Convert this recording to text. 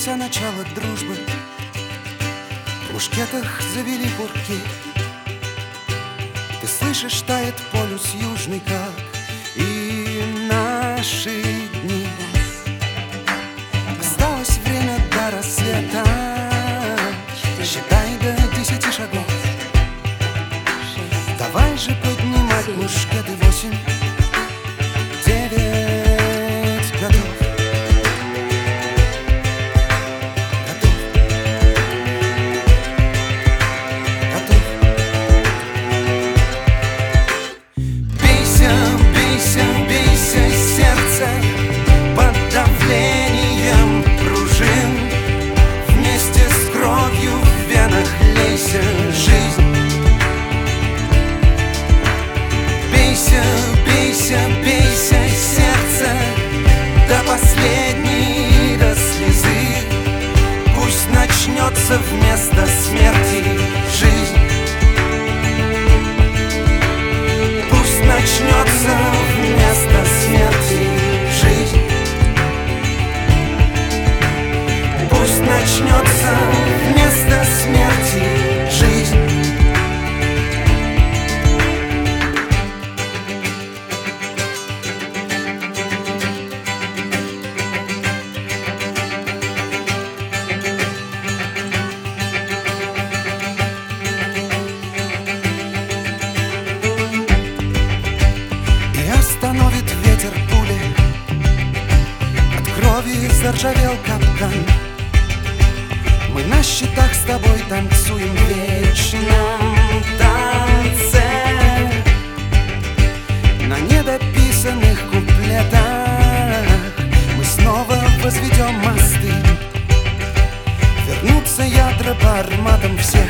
о начало дружбы, в мушкетах завели курки. Ты слышишь, тает полюс южный, как и наши дни. Осталось время до рассвета, считай до 10 шагов. Давай же поднимать мушкеты. 8, 9, готов. Бейся, сердце, до последней, до слезы. Пусть начнется вместо смерти жизнь. Пусть начнется вместо смерти жизнь. Пусть начнется вместо смерти жизнь. Остановит ветер пули, от крови заржавел капкан. Мы на счетах с тобой танцуем в вечном танце, на недописанных куплетах мы снова возведем мосты. Вернутся ядра по арматам все.